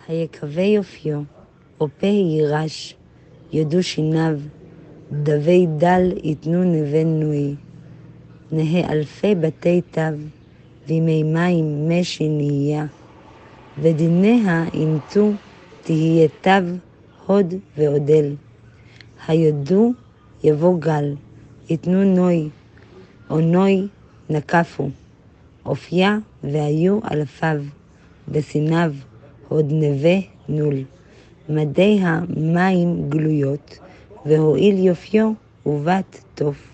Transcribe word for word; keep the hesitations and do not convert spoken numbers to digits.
היקווה יופיו, או פה יירש, יודו שיניו, דווי דל יתנו נבן נוי. נהה אלפי בתי תו, וימי מים משי נהיה, ודיניה ינטו תהיה תו הוד ועודל. היודו יבוא גל, יתנו נוי, או נוי נקפו, אופיה והיו אלפיו, בסיניו עוד נווה נול. מדי המים גלויות, והועיל יופיו ובת תוף.